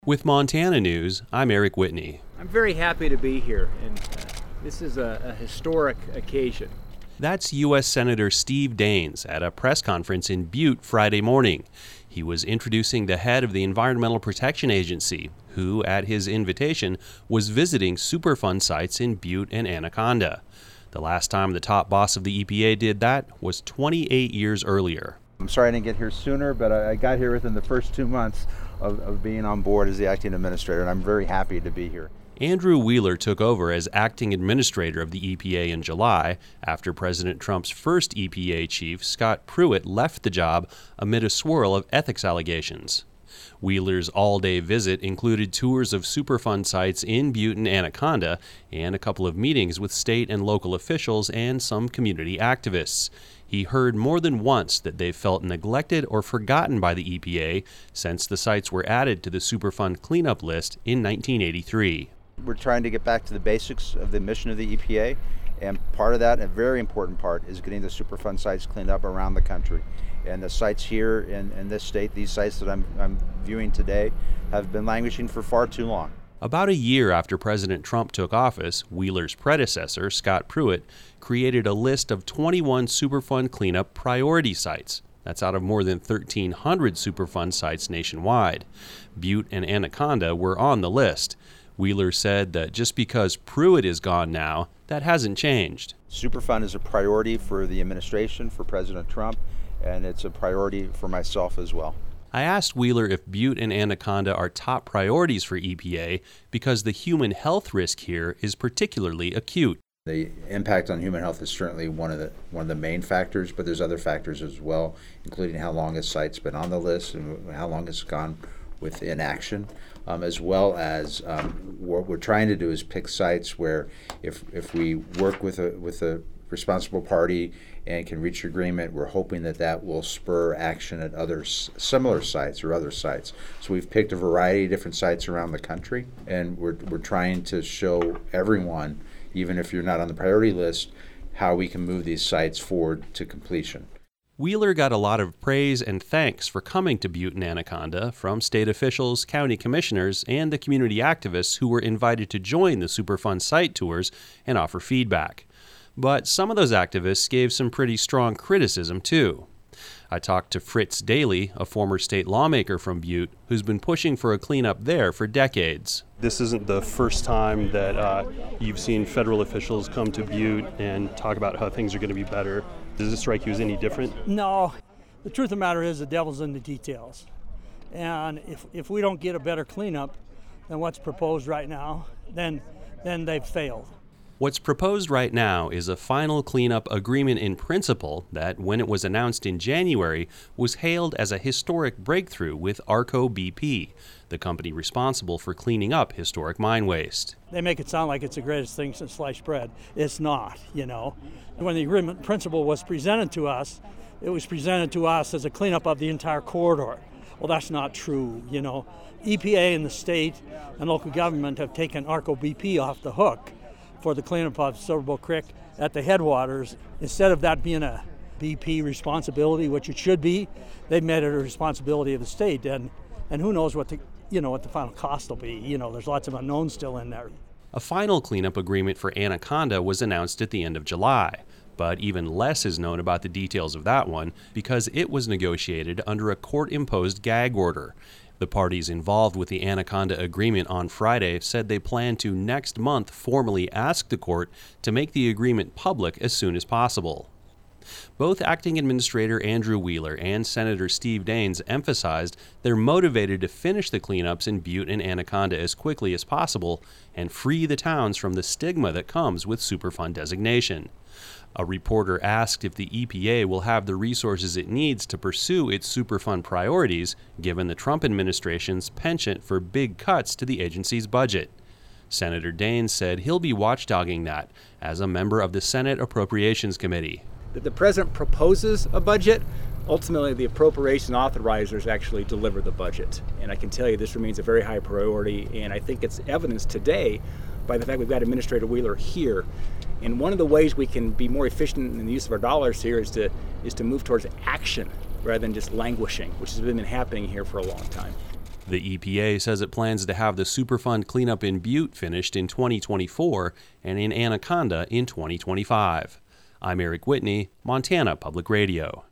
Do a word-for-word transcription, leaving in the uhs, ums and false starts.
With Montana News, I'm Eric Whitney. I'm very happy to be here, and uh, this is a, a historic occasion. That's U S Senator Steve Daines at a press conference in Butte Friday morning. He was introducing the head of the Environmental Protection Agency, who, at his invitation, was visiting Superfund sites in Butte and Anaconda. The last time the top boss of the E P A did that was twenty-eight years earlier. I'm sorry I didn't get here sooner, but I got here within the first two months of, of being on board as the acting administrator, and I'm very happy to be here. Andrew Wheeler took over as acting administrator of the E P A in July after President Trump's first E P A chief, Scott Pruitt, left the job amid a swirl of ethics allegations. Wheeler's all-day visit included tours of Superfund sites in Butte and Anaconda and a couple of meetings with state and local officials and some community activists. He heard more than once that they felt neglected or forgotten by the E P A since the sites were added to the Superfund cleanup list in nineteen eighty-three. We're trying to get back to the basics of the mission of the E P A, and part of that, a very important part, is getting the Superfund sites cleaned up around the country. And the sites here in, in this state, these sites that I'm, I'm viewing today, have been languishing for far too long. About a year after President Trump took office, Wheeler's predecessor, Scott Pruitt, created a list of twenty-one Superfund cleanup priority sites. That's out of more than thirteen hundred Superfund sites nationwide. Butte and Anaconda were on the list. Wheeler said that just because Pruitt is gone now, that hasn't changed. Superfund is a priority for the administration, for President Trump, and it's a priority for myself as well. I asked Wheeler if Butte and Anaconda are top priorities for E P A because the human health risk here is particularly acute. The impact on human health is certainly one of the one of the main factors, but there's other factors as well, including how long a site's been on the list and how long it's gone with inaction, um, as well as um, what we're trying to do is pick sites where if if we work with a with a responsible party and can reach agreement, we're hoping that that will spur action at other s- similar sites or other sites. So we've picked a variety of different sites around the country, and we're we're trying to show everyone, even if you're not on the priority list, how we can move these sites forward to completion. Wheeler got a lot of praise and thanks for coming to Butte and Anaconda from state officials, county commissioners, and the community activists who were invited to join the Superfund site tours and offer feedback. But some of those activists gave some pretty strong criticism, too. I talked to Fritz Daly, a former state lawmaker from Butte, who's been pushing for a cleanup there for decades. This isn't the first time that uh, you've seen federal officials come to Butte and talk about how things are going to be better. Does this strike you as any different? No. The truth of the matter is the devil's in the details. And if if we don't get a better cleanup than what's proposed right now, then then they've failed. What's proposed right now is a final cleanup agreement in principle that, when it was announced in January, was hailed as a historic breakthrough with ARCO B P, the company responsible for cleaning up historic mine waste. They make it sound like it's the greatest thing since sliced bread. It's not, you know. When the agreement in principle was presented to us, it was presented to us as a cleanup of the entire corridor. Well, that's not true, you know. E P A and the state and local government have taken ARCO B P off the hook for the cleanup of Silverbow Creek at the headwaters. Instead of that being a B P responsibility, which it should be, they've made it a responsibility of the state, and and who knows what the you know what the final cost will be. You know, there's lots of unknowns still in there. A final cleanup agreement for Anaconda was announced at the end of July, but even less is known about the details of that one because it was negotiated under a court-imposed gag order. The parties involved with the Anaconda agreement on Friday said they plan to next month formally ask the court to make the agreement public as soon as possible. Both Acting Administrator Andrew Wheeler and Senator Steve Daines emphasized they're motivated to finish the cleanups in Butte and Anaconda as quickly as possible and free the towns from the stigma that comes with Superfund designation. A reporter asked if the E P A will have the resources it needs to pursue its Superfund priorities, given the Trump administration's penchant for big cuts to the agency's budget. Senator Daines said he'll be watchdogging that as a member of the Senate Appropriations Committee. That the president proposes a budget, ultimately the appropriation authorizers actually deliver the budget. And I can tell you this remains a very high priority, and I think it's evidenced today by the fact we've got Administrator Wheeler here. And one of the ways we can be more efficient in the use of our dollars here is to is to move towards action rather than just languishing, which has been happening here for a long time. The E P A says it plans to have the Superfund cleanup in Butte finished in twenty twenty-four and in Anaconda in twenty twenty-five. I'm Eric Whitney, Montana Public Radio.